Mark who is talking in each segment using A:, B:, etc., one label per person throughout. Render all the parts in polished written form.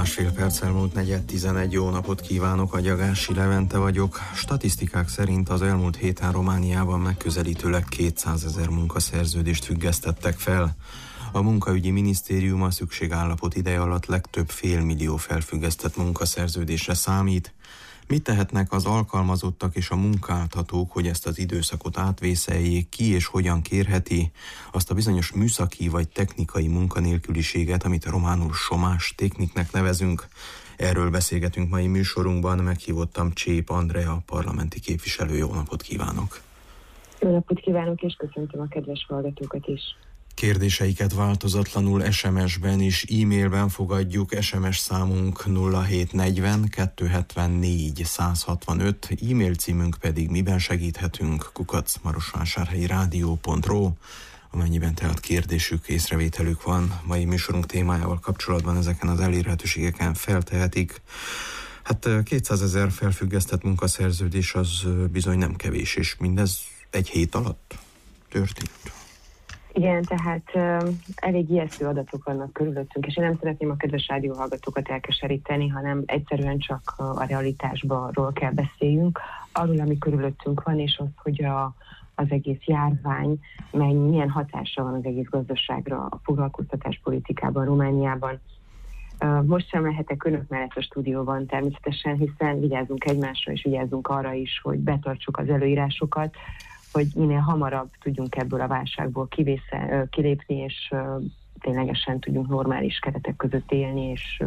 A: Másfél perc elmúlt 4:11, jó napot kívánok, Agyagási Levente vagyok. Statisztikák szerint az elmúlt héten Romániában megközelítőleg 200 000 munkaszerződést függesztettek fel. A munkaügyi minisztérium a szükségállapot ideje alatt legtöbb félmillió felfüggesztett munkaszerződésre számít. Mit tehetnek az alkalmazottak és a munkáltatók, hogy ezt az időszakot átvészeljék, ki és hogyan kérheti azt a bizonyos műszaki vagy technikai munkanélküliséget, amit románul somás techniknek nevezünk? Erről beszélgetünk mai műsorunkban, meghívottam Csép Andrea parlamenti képviselő. Jó napot kívánok!
B: Jó napot kívánok, és köszöntöm a kedves hallgatókat is!
A: Kérdéseiket változatlanul SMS-ben és e-mailben fogadjuk. SMS számunk 0740 274 165, e-mail címünk pedig miben segíthetünk @marosvásárhelyi-rádió.ro. Amennyiben tehát kérdésük, észrevételük van mai műsorunk témájával kapcsolatban, ezeken az elérhetőségeken feltehetik. Hát 200 000 felfüggesztett munkaszerződés az bizony nem kevés, és mindez egy hét alatt történt.
B: Igen, tehát elég ijesztő adatok vannak körülöttünk, és én nem szeretném a kedves rádióhallgatókat elkeseríteni, hanem egyszerűen csak a realitásról kell beszéljünk, arról, ami körülöttünk van, és az, hogy az egész járvány milyen hatása van az egész gazdaságra, a foglalkoztatás politikában, Romániában. Most sem lehetek önök mellett a stúdióban természetesen, hiszen vigyázzunk egymásra, és vigyázzunk arra is, hogy betartsuk az előírásokat, hogy minél hamarabb tudjunk ebből a válságból kilépni, és ténylegesen tudjunk normális keretek között élni, és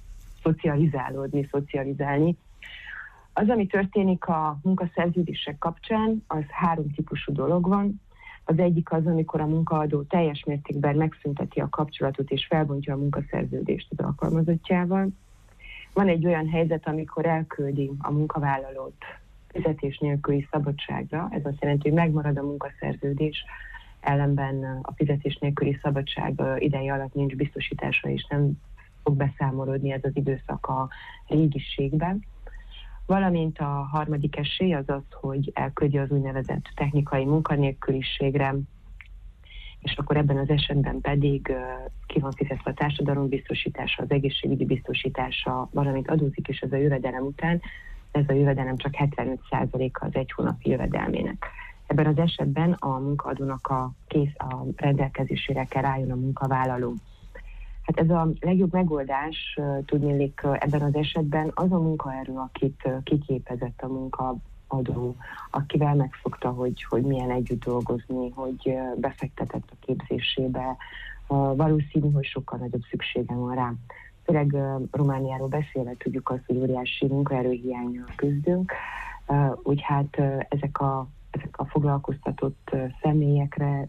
B: szocializálni. Az, ami történik a munkaszerződések kapcsán, az 3 típusú dolog van. Az egyik az, amikor a munkaadó teljes mértékben megszünteti a kapcsolatot, és felbontja a munkaszerződést az alkalmazottjával. Van egy olyan helyzet, amikor elküldi a munkavállalót fizetés nélküli szabadságra, ez azt jelenti, hogy megmarad a munkaszerződés, ellenben a fizetés nélküli szabadság ideje alatt nincs biztosítása, és nem fog beszámolódni ez az időszak a régiségben. Valamint a harmadik esély az az, hogy elküldi az úgynevezett technikai munkanélküliségre, és akkor ebben az esetben pedig ki van fizetve a társadalombiztosítása, az egészségügyi biztosítása, valamint adózik is ez a jövedelem után. Ez a jövedelem csak 75%-a az egy hónapi jövedelmének. Ebben az esetben a munkaadónak a rendelkezésére kell álljon a munkavállaló. Hát ez a legjobb megoldás, tudniillik ebben az esetben az a munkaerő, akit kiképezett a munkaadó, akivel megszokta, hogy milyen együtt dolgozni, hogy befektetett a képzésébe, valószínű, hogy sokkal nagyobb szüksége van rá. Főleg Romániáról beszélve tudjuk azt, hogy óriási munkaerőhiánnyal küzdünk, úgy hát ezekre a foglalkoztatott személyekre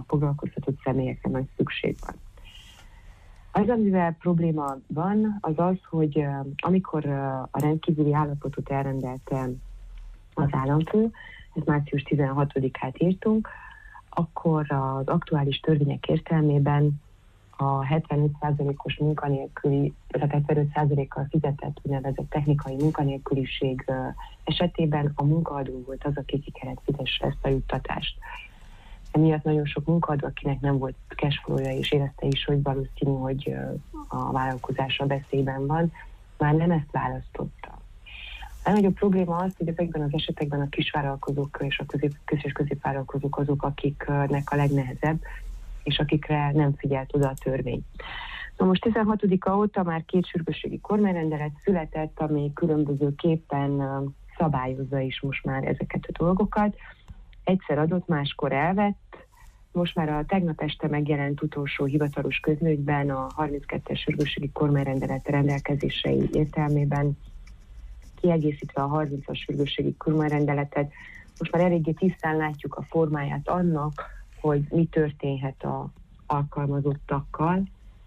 B: nagy szükség van. Az, amivel probléma van, az az, hogy amikor a rendkívüli állapotot elrendelte az államfő, ez március 16-át írtunk, akkor az aktuális törvények értelmében a 75%-os munkanélküli, tehát 75%-kal fizetett úgynevezett technikai munkanélküliség esetében a munkaadó volt az, aki ki kellett fizesse ezt a juttatást. Emiatt nagyon sok munkaadó, akinek nem volt cashflow-ja, és érezte is, hogy valószínű, hogy a vállalkozása veszélyben van, már nem ezt választotta. A nagyobb probléma az, hogy ezekben az esetekben a kisvállalkozók és a kis- és középvállalkozók azok, akiknek a legnehezebb, és akikre nem figyelt oda a törvény. Na most 16-a óta már 2 sürgősségi kormányrendelet született, ami különbözőképpen szabályozza is most már ezeket a dolgokat. Egyszer adott, máskor elvett. Most már a tegnap este megjelent utolsó hivatalos közlönyben a 32-es sürgősségi kormányrendelet rendelkezései értelmében, kiegészítve a 30-as sürgősségi kormányrendeletet, most már eléggé tisztán látjuk a formáját annak, hogy mi történhet az alkalmazottakkal,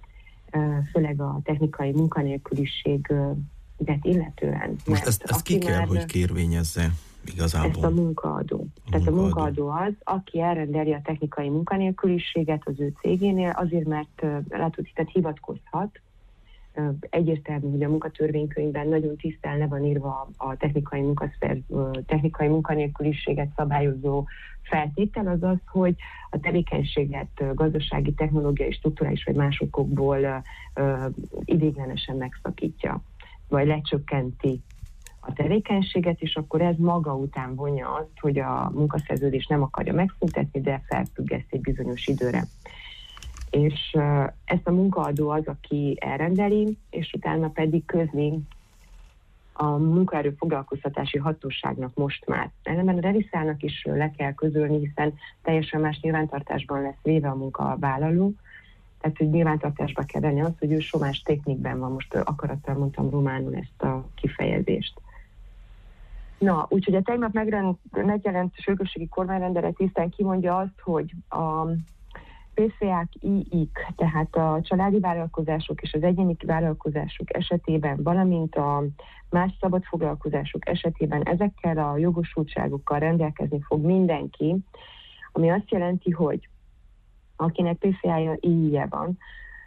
B: főleg a technikai munkanélküliséget illetően.
A: Most ezt ki kell, hogy kérvényezze igazából?
B: Ezt a munkaadó. Tehát a munkaadó az, aki elrendeli a technikai munkanélküliséget az ő cégénél, azért, mert hivatkozhat egyértelmű, hogy a munkatörvénykönyvben nagyon tisztán le van írva a technikai munkanélküliséget szabályozó feltétel, az az, hogy a tevékenységet gazdasági, technológiai, strukturális vagy más okokból ideiglenesen megszakítja, vagy lecsökkenti a tevékenységet, és akkor ez maga után vonja azt, hogy a munkaszerződés nem akarja megszüntetni, de felfüggeszt egy bizonyos időre. És ezt a munkaadó az, aki elrendeli, és utána pedig közli a munkaerő foglalkoztatási hatóságnak most már. Ellenben a reviszának is le kell közölni, hiszen teljesen más nyilvántartásban lesz véve a munkavállaló, tehát hogy nyilvántartásba kell venni azt, hogy ő somás technikben van, most akarattal mondtam románul ezt a kifejezést. Na, úgyhogy a tegnap megjelent sürgősségi kormányrendelet tisztán kimondja azt, hogy a PCA-k, II-k, tehát a családi vállalkozások és az egyéni vállalkozások esetében, valamint a más szabad foglalkozások esetében ezekkel a jogosultságokkal rendelkezni fog mindenki, ami azt jelenti, hogy akinek PCA-ja, II-je van,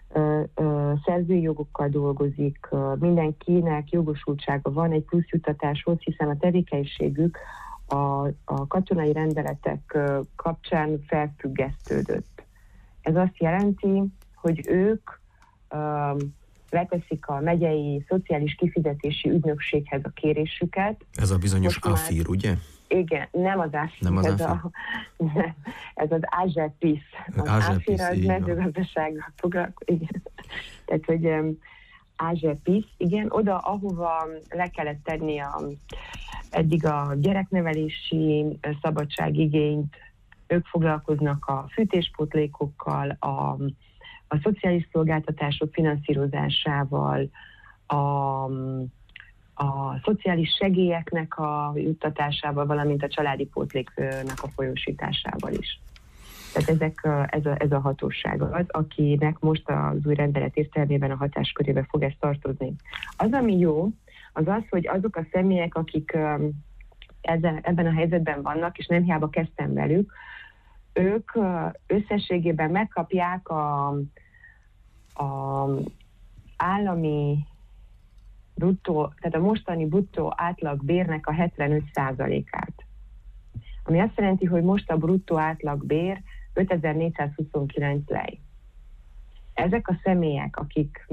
B: szerzői jogokkal dolgozik, mindenkinek jogosultsága van egy plusz juttatáshoz, hiszen a tevékenységük a katonai rendeletek kapcsán felfüggesztődött. Ez azt jelenti, hogy ők leteszik a megyei szociális kifizetési ügynökséghez a kérésüket.
A: Ez a bizonyos AFIR, ugye?
B: Igen, nem az AFIR, ez az AGEPIS. Az AFIR az mezőgazdasággal foglalkozik. Tehát, hogy AGEPIS, igen, oda, ahova le kellett tenni eddig a gyereknevelési szabadságigényt, ők foglalkoznak a fűtéspótlékokkal, a szociális szolgáltatások finanszírozásával, a szociális segélyeknek a juttatásával, valamint a családi pótléknak a folyósításával is. Tehát ez a hatóság az, akinek most az új rendelet értelmében a hatáskörébe fog ezt tartozni. Az, ami jó, az az, hogy azok a személyek, akik ebben a helyzetben vannak, és nem hiába kezdtem velük, ők összességében megkapják a állami bruttó, tehát a mostani bruttó átlagbérnek a 75%-át. Ami azt jelenti, hogy most a bruttó átlagbér 5429 lej. Ezek a személyek, akik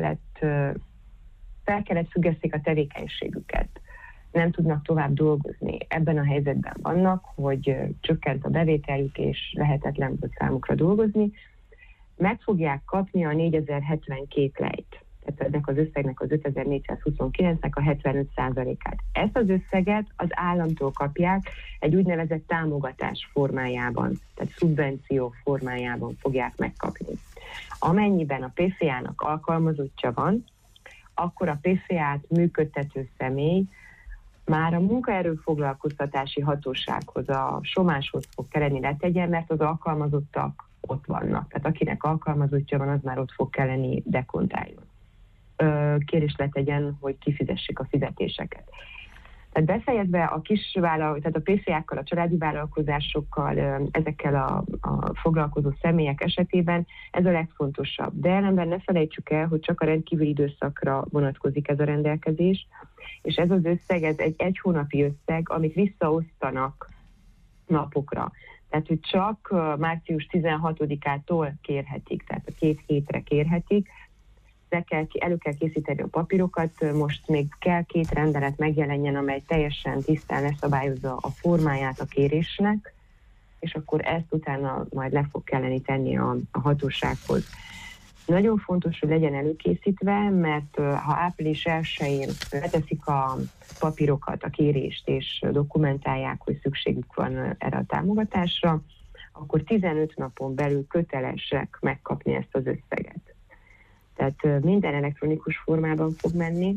B: fel kellett függeszték a tevékenységüket, nem tudnak tovább dolgozni, ebben a helyzetben vannak, hogy csökkent a bevételjük, és lehetetlen volt számukra dolgozni, meg fogják kapni a 4072 lejt. Tehát ennek az összegnek az 5429-nek a 75%-át. Ezt az összeget az államtól kapják egy úgynevezett támogatás formájában, tehát szubvenció formájában fogják megkapni. Amennyiben a PCA-nak alkalmazottja van, akkor a PCA-t működtető személy már a munkaerőfoglalkoztatási hatósághoz, a somáshoz fog kelleni letegyen, mert az alkalmazottak ott vannak. Tehát akinek alkalmazottja van, az már ott fog kelleni dekontáljon. Kérés letegyen, hogy kifizessék a fizetéseket. Tehát befejezve tehát a PCA-kkal, a családi vállalkozásokkal, ezekkel a foglalkozó személyek esetében ez a legfontosabb. De ellenben ne felejtsük el, hogy csak a rendkívüli időszakra vonatkozik ez a rendelkezés, és ez az összeg, ez egy hónapi összeg, amit visszaosztanak napokra. Tehát, hogy csak március 16-ától kérhetik, tehát a 2 hétre kérhetik, elő kell készíteni a papírokat, most még kell 2 rendelet megjelenjen, amely teljesen tisztán leszabályozza a formáját a kérésnek, és akkor ezt utána majd le fog kelleni tenni a hatósághoz. Nagyon fontos, hogy legyen előkészítve, mert ha április 1-én leteszik a papírokat, a kérést, és dokumentálják, hogy szükségük van erre a támogatásra, akkor 15 napon belül kötelesek megkapni ezt az összeget. Tehát minden elektronikus formában fog menni.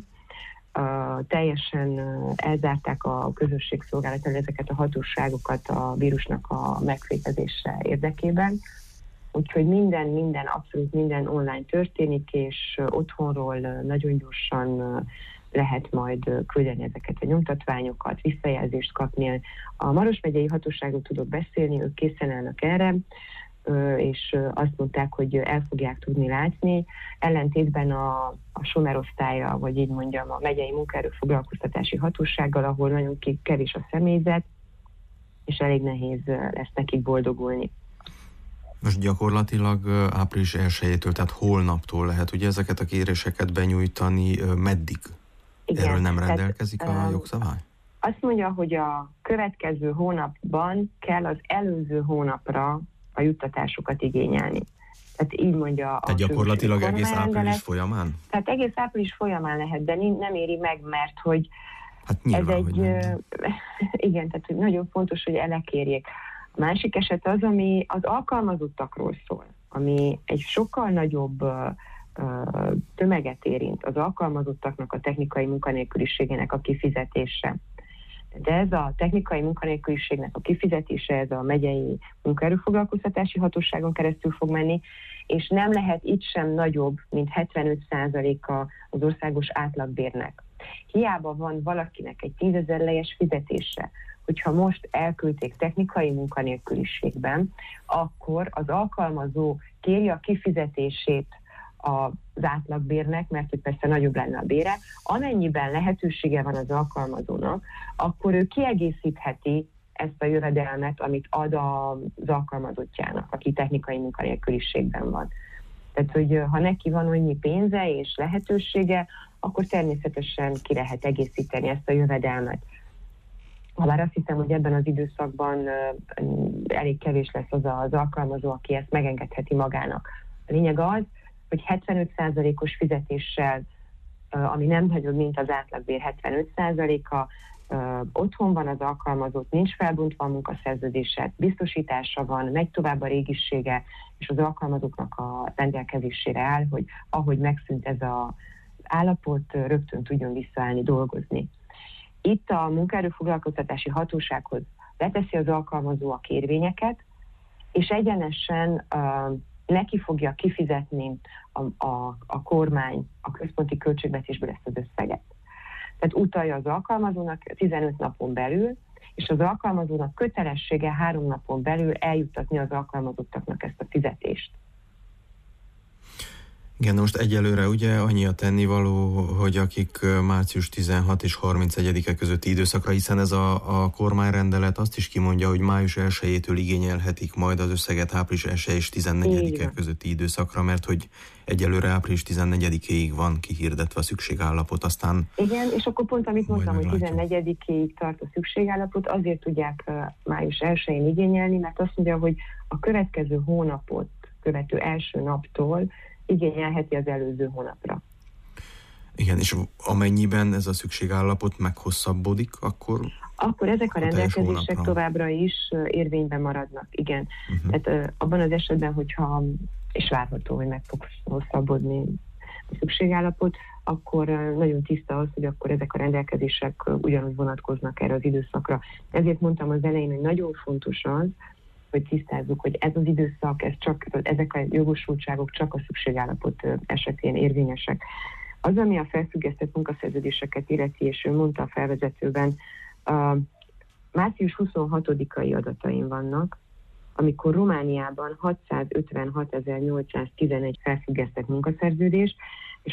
B: Teljesen elzárták a közösségszolgálattal ezeket a hatóságokat a vírusnak a megfékezése érdekében. Úgyhogy abszolút minden online történik, és otthonról nagyon gyorsan lehet majd küldeni ezeket a nyomtatványokat, visszajelzést kapni. A Maros megyei hatóságot tudok beszélni, ők készen állnak erre. és azt mondták, hogy el fogják tudni látni, ellentétben a SOMER osztálya, vagy így mondjam, a megyei munkaerőfoglalkoztatási hatósággal, ahol nagyon kevés a személyzet, és elég nehéz lesz nekik boldogulni.
A: Most gyakorlatilag április 1-től, tehát holnaptól lehet ugye ezeket a kéréseket benyújtani, meddig? Igen, erről nem rendelkezik a jogszabály?
B: Azt mondja, hogy a következő hónapban kell az előző hónapra a juttatásokat igényelni. Tehát így mondja
A: tehát gyakorlatilag egész április folyamán?
B: Tehát egész április folyamán lehet, de nem éri meg, mert hogy
A: hát nyilván, ez egy...
B: igen, tehát hogy nagyon fontos, hogy elekérjék. A másik eset az, ami az alkalmazottakról szól, ami egy sokkal nagyobb tömeget érint, az alkalmazottaknak a technikai munkanélküliségének a kifizetése. De ez a technikai munkanélküliségnek a kifizetése, ez a megyei munkaerőfoglalkoztatási hatóságon keresztül fog menni, és nem lehet itt sem nagyobb, mint 75%-a az országos átlagbérnek. Hiába van valakinek egy 10 000 lejes fizetése, hogyha most elküldték technikai munkanélküliségben, akkor az alkalmazó kéri a kifizetését az átlagbérnek, mert hogy persze nagyobb lenne a bére, amennyiben lehetősége van az alkalmazónak, akkor ő kiegészítheti ezt a jövedelmet, amit ad az alkalmazottjának, aki technikai munkanélküliségben van. Tehát, hogy ha neki van annyi pénze és lehetősége, akkor természetesen ki lehet egészíteni ezt a jövedelmet. Habár azt hiszem, hogy ebben az időszakban elég kevés lesz az alkalmazó, aki ezt megengedheti magának. A lényeg az, hogy 75%-os fizetéssel, ami nem nagyobb, mint az átlagbér 75%-a, otthon van az alkalmazott, nincs felbontva a munkaszerződése, biztosítása van, megy tovább a régisége, és az alkalmazóknak a rendelkezésére áll, hogy ahogy megszűnt ez az állapot, rögtön tudjon visszaállni dolgozni. Itt a munkaerőfoglalkoztatási hatósághoz leteszi az alkalmazó a kérvényeket, és egyenesen neki fogja kifizetni a kormány a központi költségvetésből ezt az összeget. Tehát utalja az alkalmazónak 15 napon belül, és az alkalmazónak kötelessége 3 napon belül eljuttatni az alkalmazottaknak ezt a fizetést.
A: Igen, most egyelőre ugye annyi a tennivaló, hogy akik március 16 és 31-e közötti időszakra, hiszen ez a kormányrendelet azt is kimondja, hogy május 1-től igényelhetik majd az összeget április 1 és 14-e közötti időszakra, mert hogy egyelőre április 14-éig van kihirdetve a szükségállapot, aztán...
B: Igen, és akkor pont amit mondtam, hogy 14-éig tart a szükségállapot, azért tudják május 1-én igényelni, mert azt mondja, hogy a következő hónapot követő első naptól igényelheti az előző hónapra.
A: Igen, és amennyiben ez a szükségállapot meghosszabbodik, akkor
B: ezek a rendelkezések továbbra is érvényben maradnak, igen. Tehát abban az esetben, hogyha, és várható, hogy meg fog hosszabbodni a szükségállapot, akkor nagyon tiszta az, hogy akkor ezek a rendelkezések ugyanúgy vonatkoznak erre az időszakra. Ezért mondtam az elején, hogy nagyon fontos az, hogy tisztázzuk, hogy ez az időszak, ezek a jogosultságok csak a szükségállapot esetén érvényesek. Az, ami a felfüggesztett munkaszerződéseket illeti, és ő mondta a felvezetőben, március 26-ai adataim vannak, amikor Romániában 656.811 felfüggesztett munkaszerződés, és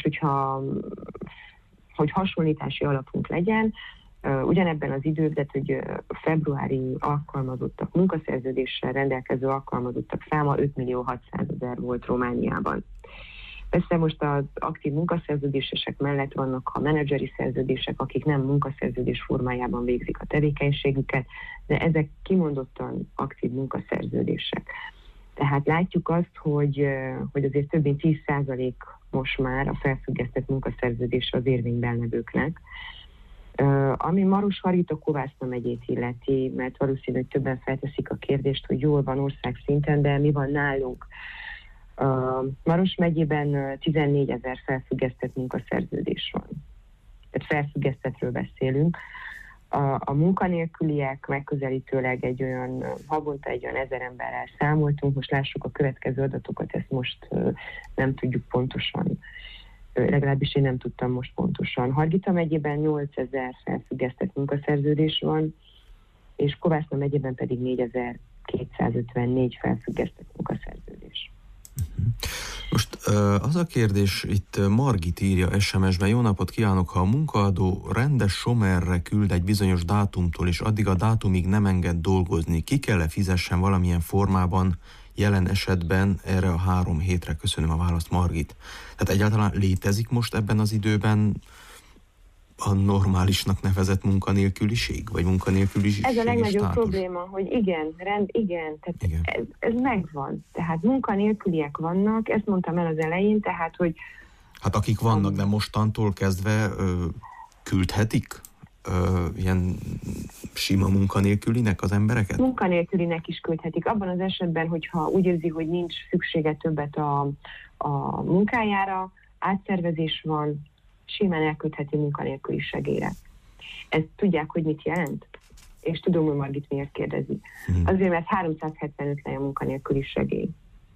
B: hogy hasonlítási alapunk legyen, ugyanebben az időben, hogy februári alkalmazottak, munkaszerződéssel rendelkező alkalmazottak száma 5.600.000 volt Romániában. Persze most az aktív munkaszerződésesek mellett vannak a menedzseri szerződések, akik nem munkaszerződés formájában végzik a tevékenységüket, de ezek kimondottan aktív munkaszerződések. Tehát látjuk azt, hogy azért több mint 10% most már a felfüggesztett munkaszerződés az érvényben levőknek. Ami Maros-Margit Kovászna megyét illeti, mert valószínű, hogy többen felteszik a kérdést, hogy jól van ország szinten, de mi van nálunk? Maros megyében 14 000 felfüggesztett munkaszerződés van. Tehát felfüggesztettről beszélünk. A munkanélküliek megközelítőleg havonta egy olyan 1000 emberrel számoltunk, most lássuk a következő adatokat, ezt most nem tudjuk pontosan. Legalábbis én nem tudtam most pontosan. Hargita megyében 8000 felfüggesztett munkaszerződés van, és Kovászna megyében pedig 4254 felfüggesztett munkaszerződés.
A: Az a kérdés, itt Margit írja SMS-ben: jó napot kívánok, ha a munkaadó rendes somerre küld egy bizonyos dátumtól, és addig a dátumig nem enged dolgozni, ki kell-e fizessen valamilyen formában jelen esetben erre a 3 hétre? Köszönöm a választ, Margit. Tehát egyáltalán létezik most ebben az időben a normálisnak nevezett munkanélküliség, vagy munkanélküliség?
B: Ez a legnagyobb probléma, hogy igen, tehát igen. Ez megvan. Tehát munkanélküliek vannak, ezt mondtam el az elején, tehát, hogy...
A: Hát akik vannak, de mostantól kezdve küldhetik ilyen sima munkanélkülinek az embereket?
B: Munkanélkülinek is küldhetik. Abban az esetben, hogyha úgy érzi, hogy nincs szüksége többet a munkájára, átszervezés van, simán elküldheti munkanélküli segélyre. Ezt tudják, hogy mit jelent? És tudom, hogy Margit miért kérdezi. Azért, mert 375 lej a munkanélküli segély.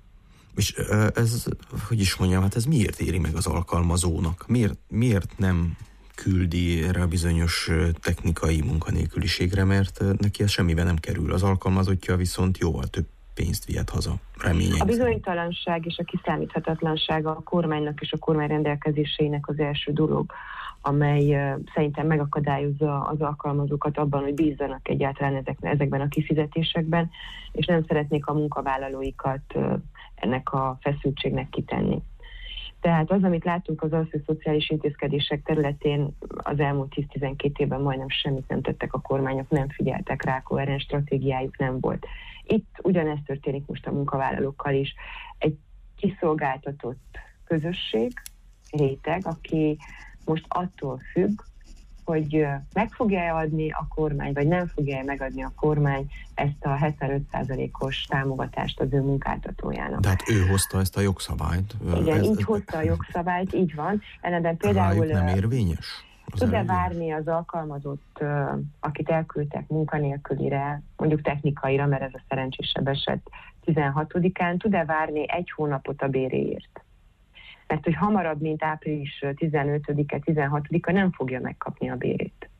A: És ez, hogy is mondjam, hát ez miért éri meg az alkalmazónak? Miért nem küldi erre a bizonyos technikai munkanélküliségre, mert neki ez semmibe nem kerül. Az alkalmazottja viszont jóval több pénzt vihet haza, reményeim.
B: A bizonytalanság és a kiszámíthatatlanság a kormánynak és a kormány rendelkezéseinek az első dolog, amely szerintem megakadályozza az alkalmazókat abban, hogy bízzanak egyáltalán ezekben a kifizetésekben, és nem szeretnék a munkavállalóikat ennek a feszültségnek kitenni. Tehát az, amit látunk az hogy szociális intézkedések területén az elmúlt 10-12 évben majdnem semmit nem tettek a kormányok, nem figyeltek rá, koherens stratégiájuk nem volt. Itt ugyanezt történik most a munkavállalókkal is. Egy kiszolgáltatott közösség, réteg, aki most attól függ, hogy meg fogja adni a kormány, vagy nem fogja megadni a kormány ezt a 75%-os támogatást az ő munkáltatójának.
A: De hát ő hozta ezt a jogszabályt.
B: Igen, így hozta a jogszabályt, így van. Ellenben például
A: nem érvényes?
B: Tud-e várni az alkalmazott, akit elküldtek munkanélkülire, mondjuk technikaira, mert ez a szerencsésebb eset 16-án, tud-e várni 1 hónapot a béréért? Mert hogy hamarabb, mint április 15-e, 16-a nem fogja megkapni a bérét.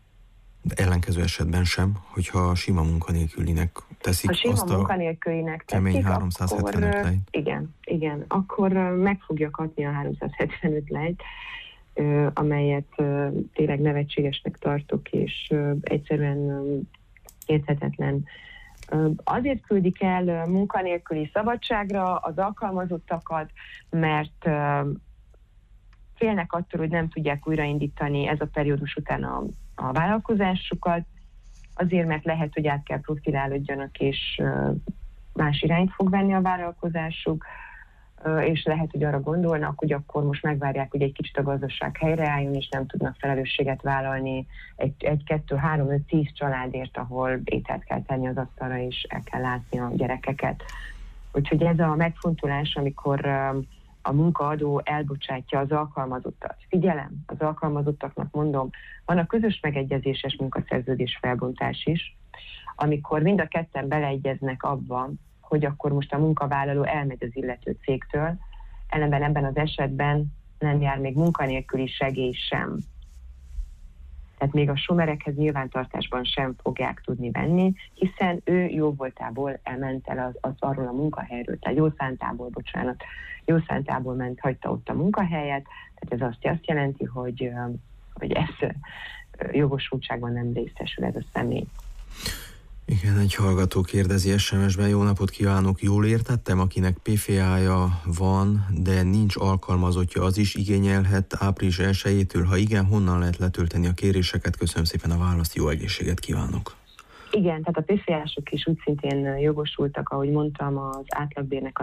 A: De ellenkező esetben sem, hogyha a sima munkanélkülinek teszik azt a kemény 375 lejt.
B: Igen, akkor meg fogja kapni a 375 lejt, amelyet tényleg nevetségesnek tartok, és egyszerűen érthetetlen. Azért küldik el munkanélküli szabadságra az alkalmazottakat, mert félnek attól, hogy nem tudják újraindítani ez a periódus után a vállalkozásukat, azért, mert lehet, hogy át kell profilálódjanak, és más irányt fog venni a vállalkozásuk, és lehet, hogy arra gondolnak, hogy akkor most megvárják, hogy egy kicsit a gazdaság helyreálljon, és nem tudnak felelősséget vállalni egy 2, 3, 5, 10 családért, ahol ételt kell tenni az asztalra, és el kell látni a gyerekeket. Úgyhogy ez a megfontolás, amikor a munkaadó elbocsátja az alkalmazottat. Figyelem, az alkalmazottaknak mondom, van a közös megegyezéses munkaszerződés felbontás is, amikor mind a ketten beleegyeznek abban, hogy akkor most a munkavállaló elmegy az illető cégtől, ellenben ebben az esetben nem jár még munkanélküli segély sem. Tehát még a somerekhez nyilvántartásban sem fogják tudni venni, hiszen ő jóvoltából elment el az arról a munkahelyről, tehát jó szántából hagyta ott a munkahelyet, tehát ez azt jelenti, hogy ez jogosultságban nem részesül ez a személy.
A: Igen, egy hallgató kérdezi SMS-ben: jó napot kívánok, jól értettem, akinek PFA-ja van, de nincs alkalmazottja, az is igényelhet április 1-től? Ha igen, honnan lehet letölteni a kéréseket? Köszönöm szépen a választ, jó egészséget kívánok!
B: Igen, tehát a PFA-sok is úgy szintén jogosultak, ahogy mondtam, az átlagbérnek a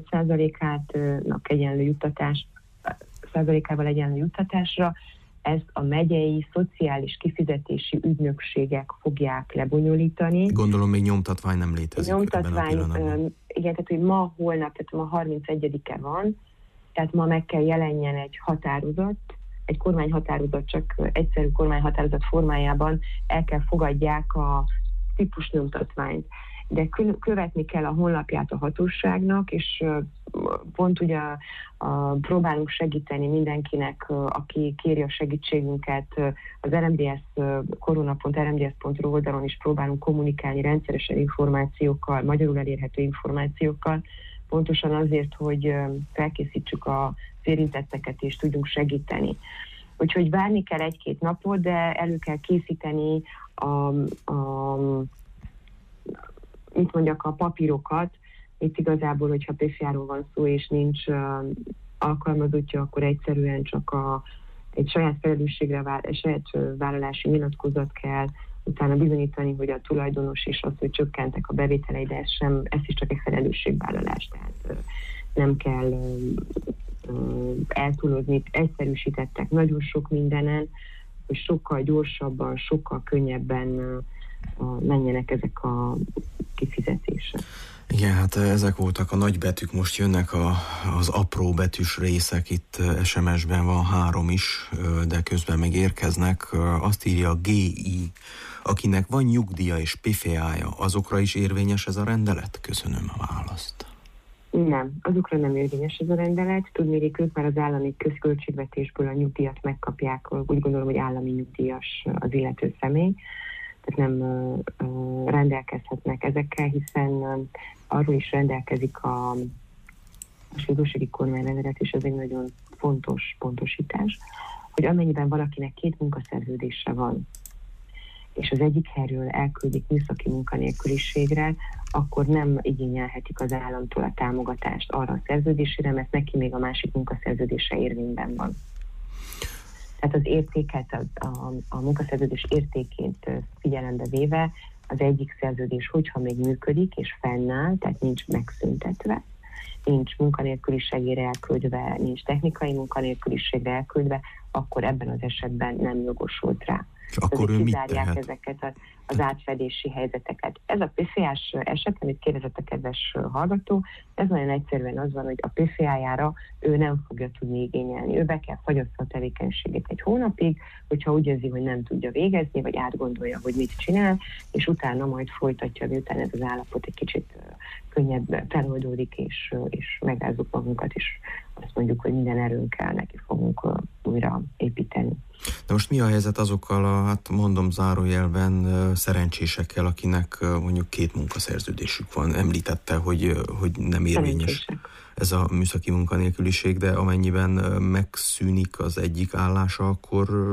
B: 75%-ának egyenlő juttatás, százalékával egyenlő juttatásra. Ezt a megyei szociális kifizetési ügynökségek fogják lebonyolítani.
A: Gondolom még nyomtatvány nem létezik.
B: Nyomtatvány, igen, tehát hogy ma, holnap, tehát ma 31-e van, tehát ma meg kell jelenjen egy határozat, egy kormányhatározat, csak egyszerű kormányhatározat formájában el kell fogadják a típusnyomtatványt. De követni kell a honlapját a hatóságnak, és pont ugye próbálunk segíteni mindenkinek, aki kéri a segítségünket. Az RMDS korona.rmds.ru oldalon is próbálunk kommunikálni rendszeresen információkkal, magyarul elérhető információkkal, pontosan azért, hogy felkészítsük az érintetteket és tudjunk segíteni. Úgyhogy várni kell 1-2 napot, de elő kell készíteni a papírokat. Itt igazából, hogyha PFA-ról van szó, és nincs alkalmazottja, akkor egyszerűen csak egy saját felelősségre saját vállalási nyilatkozat kell, utána bizonyítani, hogy a tulajdonos is az, hogy csökkentek a bevételei, de ez is csak egy felelősségvállalás, tehát nem kell eltúlozni, egyszerűsítettek nagyon sok mindenen, hogy sokkal gyorsabban, sokkal könnyebben menjenek ezek a kifizetések.
A: Igen, hát ezek voltak a nagybetűk, most jönnek az apró betűs részek, itt SMS-ben van 3 is, de közben még érkeznek. Azt írja a GI, akinek van nyugdíja és PFA-ja, azokra is érvényes ez a rendelet? Köszönöm a választ.
B: Nem, azokra nem érvényes ez a rendelet. Tudnék, ők már az állami közköltségvetésből a nyugdíjat megkapják, úgy gondolom, hogy állami nyugdíjas az illető személy, tehát nem rendelkezhetnek ezekkel, hiszen arról is rendelkezik a sürgősségi kormányrendelet, és ez egy nagyon fontos pontosítás, hogy amennyiben valakinek 2 munkaszerződése van, és az egyik helyről elküldik műszaki munkanélküliségre, akkor nem igényelhetik az államtól a támogatást arra a szerződésére, mert neki még a másik munkaszerződése érvényben van. Tehát az értéket, a munkaszerződés értékét figyelembe véve az egyik szerződés, hogyha még működik és fennáll, tehát nincs megszüntetve, nincs munkanélküliségére elküldve, nincs technikai munkanélküliségre elküldve, akkor ebben az esetben nem jogosult rá.
A: Akkor ő mit tehet?
B: Ezeket az átfedési helyzeteket. Ez a PFA-s eset, amit kérdezett a kedves hallgató, ez nagyon egyszerűen az van, hogy a PFA-jára ő nem fogja tudni igényelni. Ő be kell fagyassza a tevékenységét 1 hónapig, hogyha úgy érzi, hogy nem tudja végezni, vagy átgondolja, hogy mit csinál, és utána majd folytatja, miután ez az állapot egy kicsit könnyebb feloldódik, és megrázzuk magunkat, és azt mondjuk, hogy minden erőnkkel neki fogunk újra építeni.
A: De most mi a helyzet azokkal hát mondom zárójelben szerencsésekkel, akinek mondjuk 2 munkaszerződésük van? Említette, hogy nem érvényes ez a műszaki munkanélküliség, de amennyiben megszűnik az egyik állása, akkor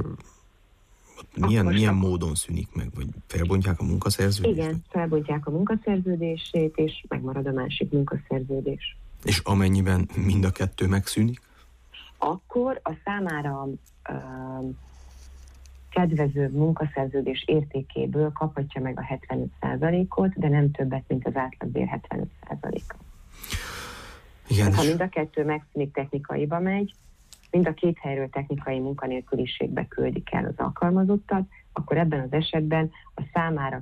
A: milyen módon szűnik meg? Vagy felbontják a munkaszerződést?
B: Igen, felbontják a munkaszerződését, és megmarad a másik munkaszerződés.
A: És amennyiben mind a 2 megszűnik?
B: Akkor a számára kedvező munkaszerződés értékéből kaphatja meg a 75%-ot, de nem többet, mint az átlagbér 75%-a.
A: Igen,
B: ha mind a 2 megszűnik, technikaiba megy, mind a 2 helyről technikai munkanélküliségbe küldik el az alkalmazottat, akkor ebben az esetben a számára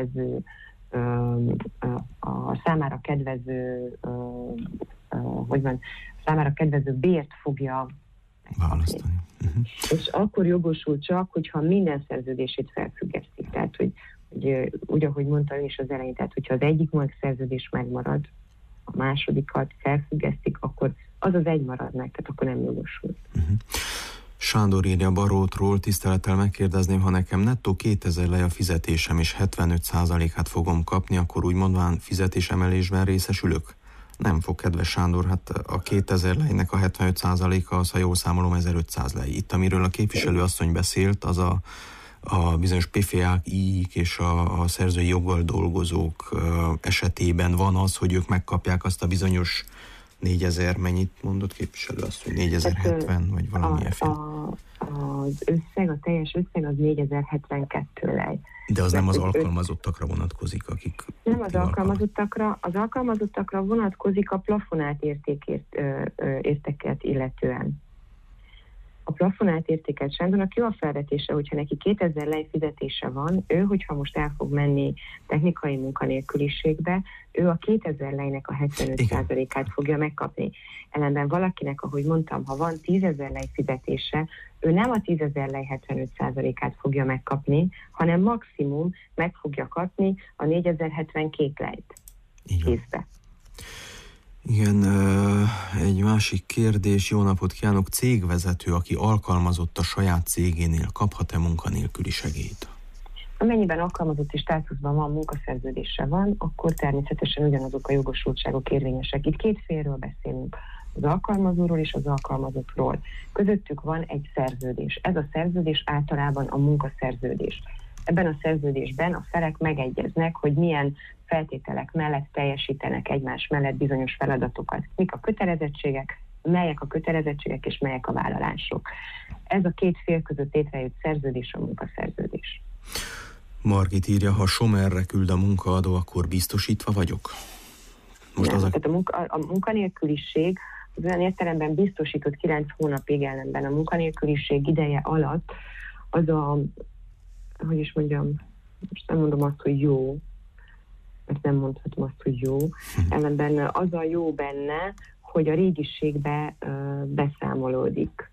B: kedvező bért fogja
A: választani.
B: És akkor jogosult csak, hogyha minden szerződését felfüggesztik. Tehát, hogy úgy, ahogy mondta ön is az elején, tehát, hogyha az egyik szerződés megmarad, a másodikat felfüggesztik, akkor az egy marad meg, tehát akkor nem jogosult.
A: Sándor írja Barótról, tisztelettel megkérdezném, ha nekem nettó 2000 lej a fizetésem, és 75%-át fogom kapni, akkor úgy mondván fizetésemelésben részesülök? Nem fog, kedves Sándor, hát a 2000 lejnek a 75%-a az, ha jól számolom, 1500 lej. Itt, amiről a képviselőasszony beszélt, az a bizonyos PFA-ik és a szerzői joggal dolgozók esetében van az, hogy ők megkapják azt a bizonyos 4000, mennyit mondott képviselőasszony? 4070, vagy valami
B: a teljes összeg az 4072 lej.
A: De az nem az alkalmazottakra vonatkozik, akik...
B: Nem az alkalmazottakra vonatkozik a plafonált értéket illetően. A plafonált értéket Sándornak jó a felvetése, hogyha neki 2000 lej fizetése van, ő, hogyha most el fog menni technikai munkanélküliségbe, ő a 2000 lejnek a 75%-át fogja megkapni. Ellenben valakinek, ahogy mondtam, ha van 10.000 lej fizetése, ő nem a 10.000 lej 75%-át fogja megkapni, hanem maximum meg fogja kapni a 4072 lejt kézbe.
A: Igen, egy másik kérdés, jó napot kívánok, cégvezető, aki alkalmazott a saját cégénél, kaphat-e munkanélküli segélyt?
B: Amennyiben alkalmazotti státuszban van, munkaszerződése van, akkor természetesen ugyanazok a jogosultságok érvényesek. Itt két félről beszélünk, az alkalmazóról és az alkalmazottról. Közöttük van egy szerződés. Ez a szerződés általában a munkaszerződés. Ebben a szerződésben a felek megegyeznek, hogy milyen feltételek mellett teljesítenek egymás mellett bizonyos feladatokat. Mik a kötelezettségek, melyek a kötelezettségek és melyek a vállalások. Ez a két fél között létrejött szerződés a munkaszerződés.
A: Margit írja, ha Somerre küld a munkaadó, akkor biztosítva vagyok?
B: Most nem, tehát a munkanélküliség az olyan értelemben biztosított 9 hónapig, ellenben a munkanélküliség ideje alatt az a, hogy is mondjam, most nem mondom azt, hogy jó, mert nem mondhatom azt, hogy jó, ellenben az a jó benne, hogy a régiségbe beszámolódik.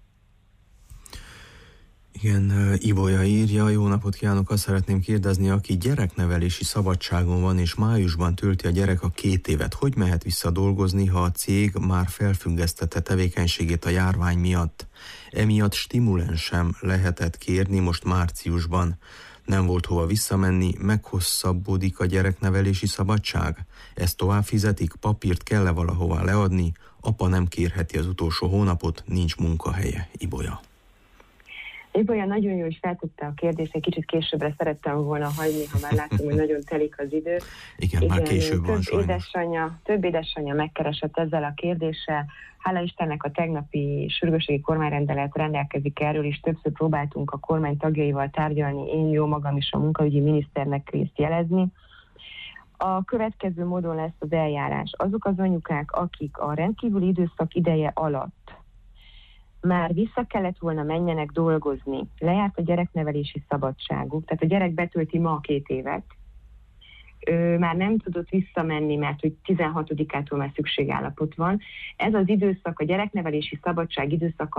A: Igen, Ibolya írja, jó napot kívánok, azt szeretném kérdezni, aki gyereknevelési szabadságon van, és májusban tölti a gyerek a 2 évet, hogy mehet vissza dolgozni, ha a cég már felfüggesztette tevékenységét a járvány miatt? Emiatt stimulens sem lehetett kérni most márciusban. Nem volt hova visszamenni, meghosszabbodik a gyereknevelési szabadság? Ezt tovább fizetik, papírt kell-e valahová leadni? Apa nem kérheti az utolsó hónapot, nincs munkahelye. Ibolya.
B: Ibolya nagyon jó, hogy feltette a kérdést, egy kicsit későbbre szerettem volna hagyni, ha már látom, hogy nagyon telik az idő.
A: Igen, már később van sajnos.
B: Több édesanyja megkeresett ezzel a kérdéssel. Hála Istennek a tegnapi sürgősségi kormányrendelet rendelkezik erről, és többször próbáltunk a kormány tagjaival tárgyalni, én jó magam is a munkaügyi miniszternek részt jelezni. A következő módon lesz az eljárás. Azok az anyukák, akik a rendkívüli időszak ideje alatt már vissza kellett volna menjenek dolgozni, lejárt a gyereknevelési szabadságuk, tehát a gyerek betölti ma a 2 évet, már nem tudott visszamenni, mert hogy 16-ától már szükségállapot van. Ez az időszak, a gyereknevelési szabadság időszaka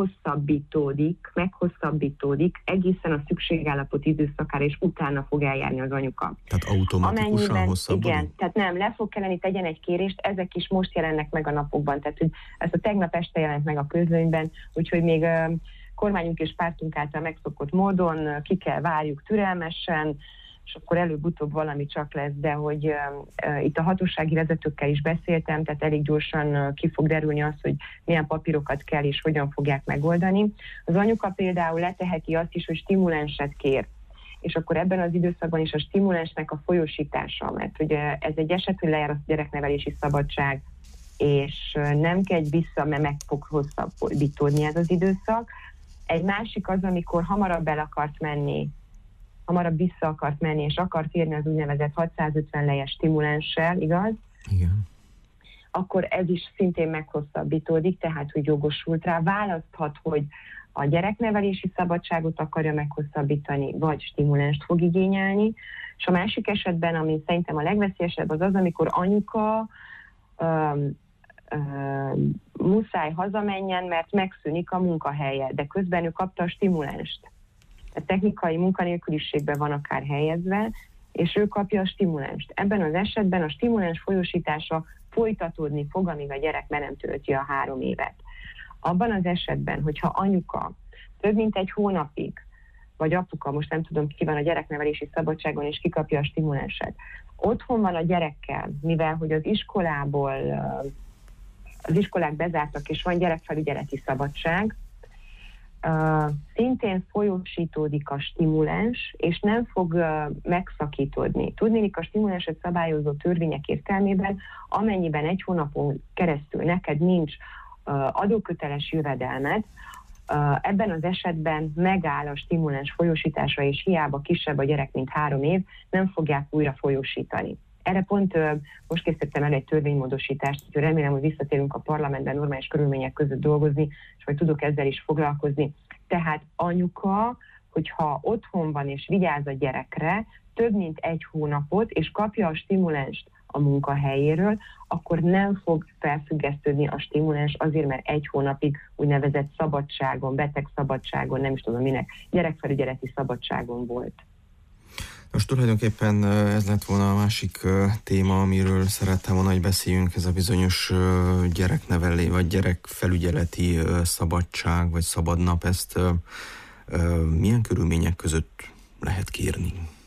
B: meghosszabbítódik egészen a szükségállapot időszakára, és utána fog eljárni az anyuka.
A: Tehát automatikusan hosszabbodik?
B: Igen, tehát nem, le fog kelleni, tegyen egy kérést, ezek is most jelennek meg a napokban, tehát hogy ez a tegnap este jelent meg a közlönyben, úgyhogy még kormányunk és pártunk által megszokott módon ki kell várjuk türelmesen, és akkor előbb-utóbb valami csak lesz, de hogy itt a hatósági vezetőkkel is beszéltem, tehát elég gyorsan ki fog derülni az, hogy milyen papírokat kell és hogyan fogják megoldani. Az anyuka például leteheti azt is, hogy stimulenset kér, és akkor ebben az időszakban is a stimulensnek a folyósítása, mert ugye ez egy eset, hogy lejár a gyereknevelési szabadság, és nem kell vissza, mert meg fog hosszabbítódni ez az időszak. Egy másik az, amikor hamarabb vissza akart menni, és akart érni az úgynevezett 650 lejes stimulenssel, igaz?
A: Igen.
B: Akkor ez is szintén meghosszabbítódik, tehát hogy jogosult rá, választhat, hogy a gyereknevelési szabadságot akarja meghosszabbítani, vagy stimulenst fog igényelni. És a másik esetben, ami szerintem a legveszélyesebb, az az, amikor anyuka muszáj hazamenjen, mert megszűnik a munkahelye, de közben ő kapta a stimulenst. A technikai munkanélküliségben van akár helyezve, és ő kapja a stimulenst. Ebben az esetben a stimulens folyósítása folytatódni fog, amíg a gyerek meg nem tölti a 3 évet. Abban az esetben, hogyha anyuka több mint 1 hónapig, vagy apuka, most nem tudom ki van a gyereknevelési szabadságon, és kikapja a stimulenset, otthon van a gyerekkel, mivel hogy az iskolák bezártak, és van gyerekfelügyeleti szabadság, szintén folyósítódik a stimulens, és nem fog megszakítódni. Tudnélik, a stimulenset szabályozó törvények értelmében, amennyiben 1 hónapon keresztül neked nincs adóköteles jövedelmed, ebben az esetben megáll a stimulens folyósítása, és hiába kisebb a gyerek, mint 3 év, nem fogják újra folyósítani. Erre pont most készítettem el egy törvénymódosítást, úgyhogy remélem, hogy visszatérünk a parlamentben normális körülmények között dolgozni, és majd tudok ezzel is foglalkozni. Tehát anyuka, hogyha otthon van és vigyáz a gyerekre több mint 1 hónapot, és kapja a stimulenst a munkahelyéről, akkor nem fog felfüggesztődni a stimulens azért, mert 1 hónapig úgynevezett szabadságon, betegszabadságon, nem is tudom minek, gyerekfelügyeleti szabadságon volt.
A: Most tulajdonképpen ez lett volna a másik téma, amiről szerettem volna, hogy beszéljünk, ez a bizonyos gyereknevelé, vagy gyerekfelügyeleti szabadság, vagy szabadnap. Ezt milyen körülmények között lehet kérni?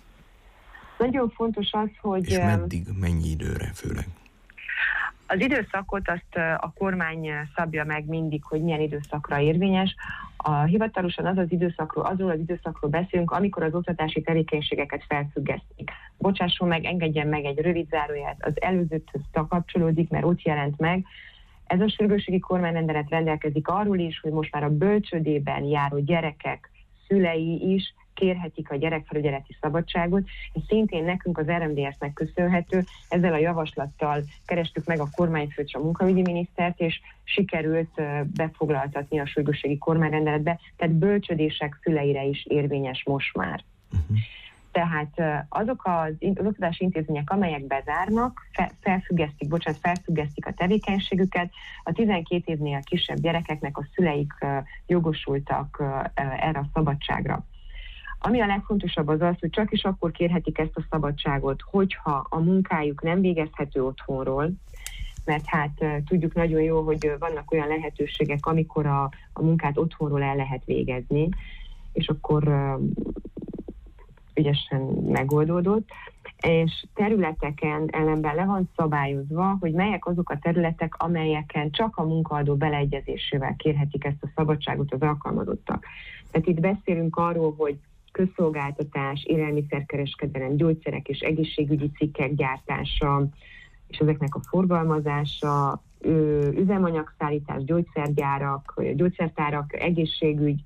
B: Nagyon fontos az, hogy...
A: És meddig, mennyi időre főleg?
B: Az időszakot azt a kormány szabja meg mindig, hogy milyen időszakra érvényes. Hivatalosan azról az időszakról beszélünk, amikor az oktatási tevékenységeket felfüggesztik. Bocsásson meg, engedjen meg egy rövid záróját, az előzőhöz kapcsolódik, mert ott jelent meg. Ez a sürgősségi kormányrendelet rendelkezik arról is, hogy most már a bölcsődében járó gyerekek szülei is kérhetik a gyerekfelügyeleti szabadságot, és szintén nekünk az RMDS-nek köszönhető. Ezzel a javaslattal kerestük meg a kormányfőt, a munkaügyi minisztert, és sikerült befoglaltatni a sürgősségi kormányrendeletbe, tehát bölcsödések szüleire is érvényes most már. Tehát azok az oktatási intézmények, amelyek bezárnak, felfüggesztik a tevékenységüket, a 12 évnél kisebb gyerekeknek a szüleik jogosultak erre a szabadságra. Ami a legfontosabb az, hogy csak is akkor kérhetik ezt a szabadságot, hogyha a munkájuk nem végezhető otthonról, mert hát tudjuk nagyon jó, hogy vannak olyan lehetőségek, amikor a munkát otthonról el lehet végezni, és akkor ügyesen megoldódott, és területeken ellenben le van szabályozva, hogy melyek azok a területek, amelyeken csak a munkaadó beleegyezésével kérhetik ezt a szabadságot az alkalmazottak. Tehát itt beszélünk arról, hogy közszolgáltatás, élelmiszerkereskedelem, gyógyszerek és egészségügyi cikkek gyártása, és ezeknek a forgalmazása, üzemanyagszállítás, gyógyszergyárak, gyógyszertárak, egészségügy,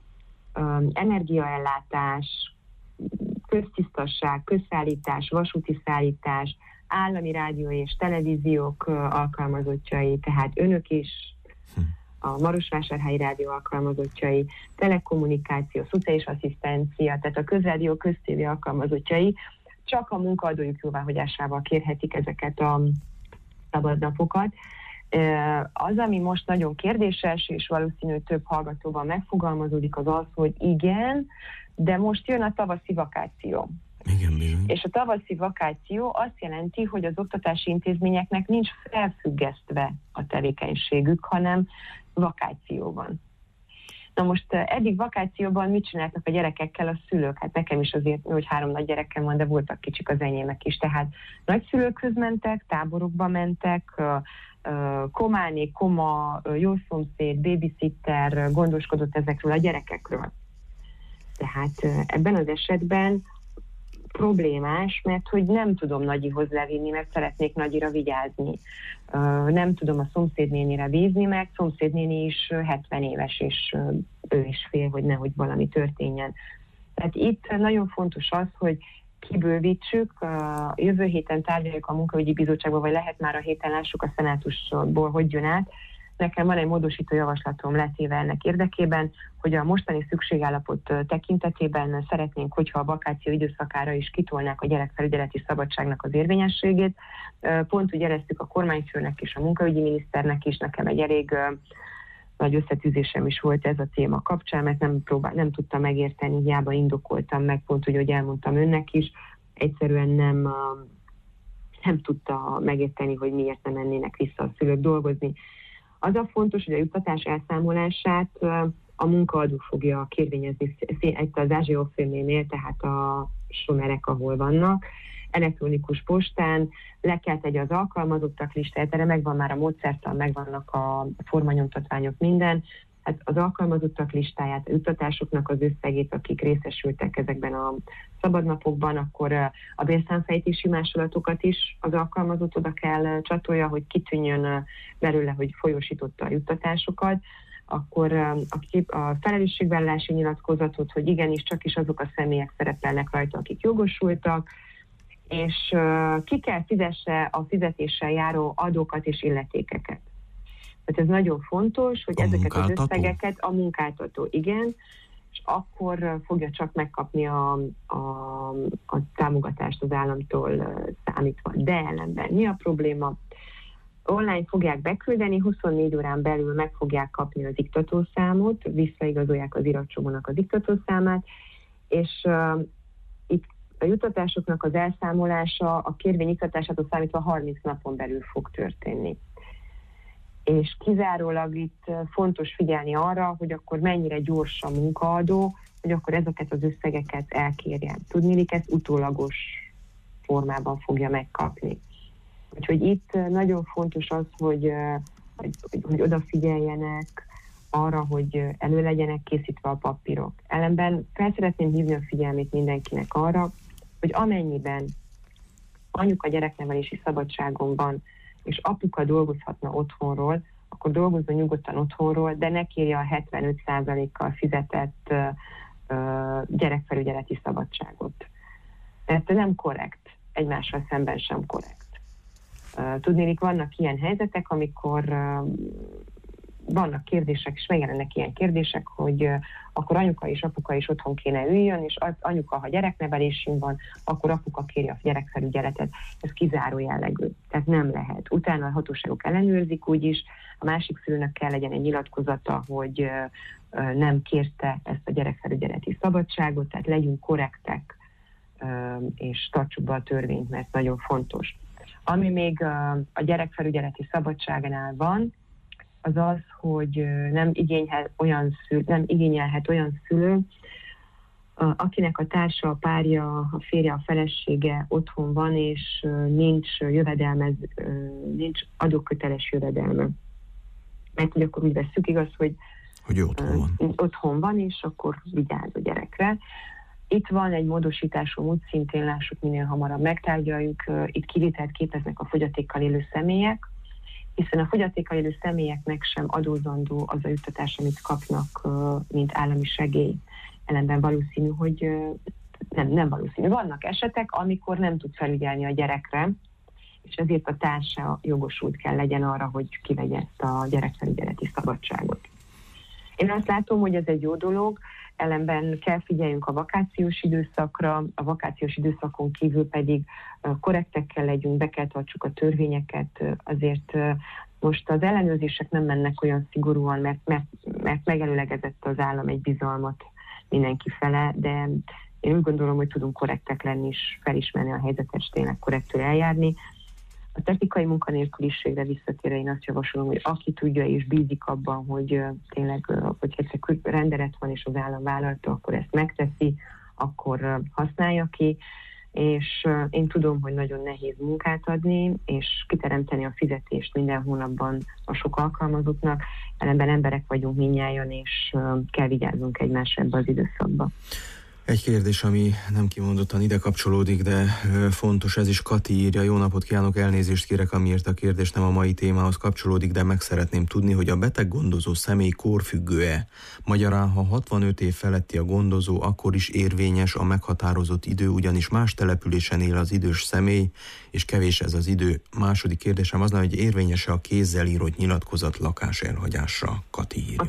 B: energiaellátás, köztisztasság, közszállítás, vasúti szállítás, állami rádió és televíziók alkalmazottjai, tehát önök is, a Marosvásárhelyi Rádió alkalmazottjai, telekommunikáció, szociális asszisztencia, tehát a közrádió, köztévé alkalmazottjai csak a munkaadójuk jóváhagyásával kérhetik ezeket a szabadnapokat. Az, ami most nagyon kérdéses, és valószínű több hallgatóban megfogalmazódik, az az, hogy igen, de most jön a tavaszi vakáció.
A: Igen, bizony.
B: És a tavaszi vakáció azt jelenti, hogy az oktatási intézményeknek nincs felfüggesztve a tevékenységük, hanem vakációban. Na most eddig vakációban mit csináltak a gyerekekkel a szülők? Hát nekem is azért, hogy 3 nagy gyerekem van, de voltak kicsik az enyémek is. Tehát nagyszülőkhöz mentek, táborokba mentek, kománé, koma, jó szomszéd, babysitter gondoskodott ezekről a gyerekekről. Tehát ebben az esetben problémás, mert hogy nem tudom nagyihoz levinni, mert szeretnék nagyira vigyázni. Nem tudom a szomszédnénire bízni, mert szomszédnéni is 70 éves, és ő is fél, hogy nehogy valami történjen. Tehát itt nagyon fontos az, hogy kibővítsük. Jövő héten tárgyaljuk a munkaügyi bizottságban, vagy lehet már a héten lássuk a szenátusból, hogy jön át. Nekem van egy módosító javaslatom letéve ennek érdekében, hogy a mostani szükségállapot tekintetében szeretnénk, hogyha a vakáció időszakára is kitolnák a gyerekfelügyeleti szabadságnak az érvényességét. Pont úgy éreztük a kormányfőnek és a munkaügyi miniszternek is, nekem egy elég nagy összetűzésem is volt ez a téma kapcsán, mert nem tudtam megérteni, hiába indokoltam meg, pont úgy, hogy elmondtam önnek is, egyszerűen nem tudta megérteni, hogy miért nem mennének vissza a szülők dolgozni. Az a fontos, hogy a juttatás elszámolását a munkaadó fogja kérvényezni itt az Ázsiófilménél, tehát a somerek, ahol vannak, elektronikus postán, le kell tegye az alkalmazottak listáját, erre megvan már a módszertan, megvannak a formanyomtatványok, minden. Hát az alkalmazottak listáját, a juttatásoknak az összegét, akik részesültek ezekben a szabadnapokban, akkor a bérszámfejtési másolatokat is az alkalmazott oda kell csatolja, hogy kitűnjön belőle, hogy folyósította a juttatásokat, akkor a felelősségvállalási nyilatkozatot, hogy igenis csak is azok a személyek szerepelnek rajta, akik jogosultak, és ki kell fizesse a fizetéssel járó adókat és illetékeket. Tehát ez nagyon fontos, hogy ezeket az összegeket a munkáltató, igen, és akkor fogja csak megkapni a támogatást az államtól számítva. De ellenben mi a probléma? Online fogják beküldeni, 24 órán belül meg fogják kapni az iktatószámot, visszaigazolják az iratcsomónak az iktatószámát, és itt a juttatásoknak az elszámolása, a kérvény iktatásától számítva 30 napon belül fog történni. És kizárólag itt fontos figyelni arra, hogy akkor mennyire gyors a munkaadó, hogy akkor ezeket az összegeket elkérjen. Tudniillik, ez utólagos formában fogja megkapni. Úgyhogy itt nagyon fontos az, hogy odafigyeljenek arra, hogy elő legyenek készítve a papírok. Ellenben fel szeretném hívni a figyelmét mindenkinek arra, hogy amennyiben anyuka gyereknevelési szabadságon van, és apuka dolgozhatna otthonról, akkor dolgozzon nyugodtan otthonról, de ne kérje a 75%-kal fizetett gyerekfelügyeleti szabadságot. Ez nem korrekt, egymással szemben sem korrekt. Tudnélik, vannak ilyen helyzetek, amikor vannak kérdések, és megjelennek ilyen kérdések, hogy akkor anyuka és apuka is otthon kéne üljön, és anyuka, ha gyereknevelésünk van, akkor apuka kéri a gyerekfelügyeletet. Ez kizáró jellegű, tehát nem lehet. Utána a hatóságok ellenőrzik úgyis, a másik szülőnek kell legyen egy nyilatkozata, hogy nem kérte ezt a gyerekfelügyeleti szabadságot, tehát legyünk korrektek, és tartsuk be a törvényt, mert nagyon fontos. Ami még a gyerekfelügyeleti szabadságnál van, az az, hogy nem igényelhet olyan szülő, akinek a társa, a párja, a férje, a felesége otthon van, és nincs adóköteles jövedelme. Mert hogy akkor úgy vesszük, igaz, hogy otthon van, és akkor vigyáz a gyerekre. Itt van egy módosítású mód, szintén lássuk, minél hamarabb megtárgyaljuk. Itt kivételt képeznek a fogyatékkal élő személyek, hiszen a fogyatékkal élő személyeknek sem adózandó az a juttatás, amit kapnak, mint állami segély. Ellenben valószínű, hogy nem valószínű. Vannak esetek, amikor nem tud felügyelni a gyerekre, és ezért a társa jogosult kell legyen arra, hogy kivegye ezt a gyerekfelügyeleti szabadságot. Én azt látom, hogy ez egy jó dolog, ellenben kell figyeljünk a vakációs időszakra, a vakációs időszakon kívül pedig korrektek kell legyünk, be kell tartsuk a törvényeket, azért most az ellenőrzések nem mennek olyan szigorúan, mert megelőlegezett az állam egy bizalmat mindenki fele, de én úgy gondolom, hogy tudunk korrektek lenni és felismerni a helyzetet, és tényleg korrektül eljárni. A technikai munkanélküliségre visszatérve én azt javasolom, hogy aki tudja és bízik abban, hogy tényleg, hogy egyszer rendelet van és az állam vállalta, akkor ezt megteszi, akkor használja ki, és én tudom, hogy nagyon nehéz munkát adni, és kiteremteni a fizetést minden hónapban a sok alkalmazottnak, ellenben emberek vagyunk mindnyájan, és kell vigyázzunk egymásra ebbe az időszakba.
A: Egy kérdés, ami nem kimondottan ide kapcsolódik, de fontos, ez is Kati írja. Jó napot kívánok, elnézést kérek, amiért a kérdés nem a mai témához kapcsolódik, de meg szeretném tudni, hogy a beteggondozó személy korfüggő-e. Magyarán, ha 65 év feletti a gondozó, akkor is érvényes a meghatározott idő, ugyanis más településen él az idős személy, és kevés ez az idő. Második kérdésem az lenne, hogy érvényes-e a kézzel írott nyilatkozat lakás elhagyásra? Kati írja.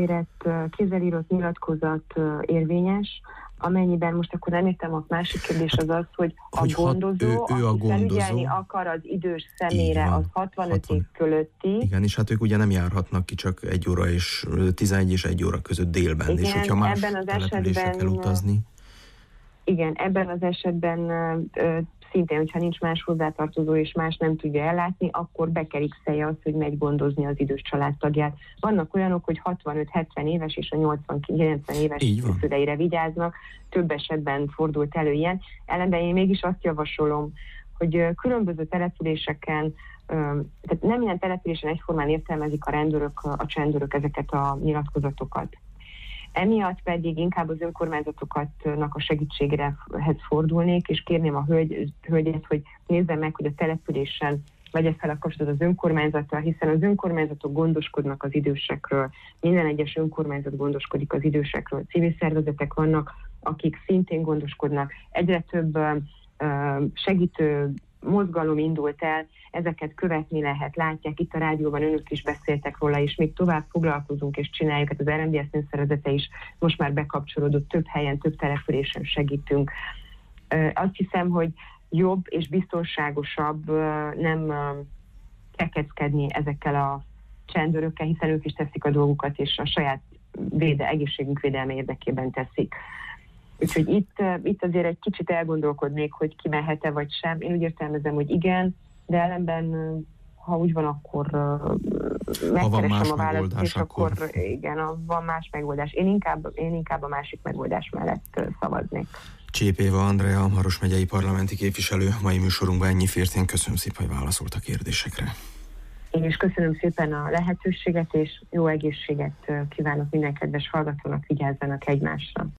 B: A kézzel írott nyilatkozat érvényes, amennyiben most akkor nem értem, a másik kérdés az az, hogy a gondozó, aki felügyelni akar az idős személyre, az 65 év fölötti.
A: Igen, és hát ők ugye nem járhatnak ki csak 1 óra és 11 és 1 óra között délben,
B: igen,
A: és hogyha más településre kell utazni.
B: Igen, ebben az esetben szintén, hogyha nincs más hozzátartozó és más nem tudja ellátni, akkor be kell x-elje azt, hogy megy gondozni az idős családtagját. Vannak olyanok, hogy 65-70 éves és a 80-90 éves szüleire vigyáznak, több esetben fordult elő ilyen. Ellenben én mégis azt javasolom, hogy különböző településeken, tehát nem minden településen egyformán értelmezik a rendőrök, a csendőrök ezeket a nyilatkozatokat. Emiatt pedig inkább az önkormányzatoknak a segítségéhez fordulnék, és kérném a hölgyet, hogy nézze meg, hogy a településen vegye fel a kapcsolatot az önkormányzattal, hiszen az önkormányzatok gondoskodnak az idősekről, minden egyes önkormányzat gondoskodik az idősekről, civil szervezetek vannak, akik szintén gondoskodnak, egyre több segítő mozgalom indult el, ezeket követni lehet, látják, itt a rádióban önök is beszéltek róla, és még tovább foglalkozunk és csináljuk, hát az RMDS nőszervezete is most már bekapcsolódott, több helyen, több településen segítünk. Azt hiszem, hogy jobb és biztonságosabb nem kekeckedni ezekkel a csendőrökkel, hiszen ők is teszik a dolgukat, és a saját egészségünk védelme érdekében teszik. Úgyhogy itt azért egy kicsit elgondolkodnék, hogy ki mehet-e vagy sem. Én úgy értelmezem, hogy igen, de ellenben, ha úgy van, akkor megkeresem a választ, és akkor igen, van más megoldás. Én inkább a másik megoldás mellett szavaznék.
A: Csép Éva Andrea, Maros megyei parlamenti képviselő, mai műsorunkban ennyi fért. Én köszönöm szépen, hogy válaszolt a kérdésekre.
B: Én is köszönöm szépen a lehetőséget, és jó egészséget kívánok minden kedves hallgatónak, vigyázzanak egymásra.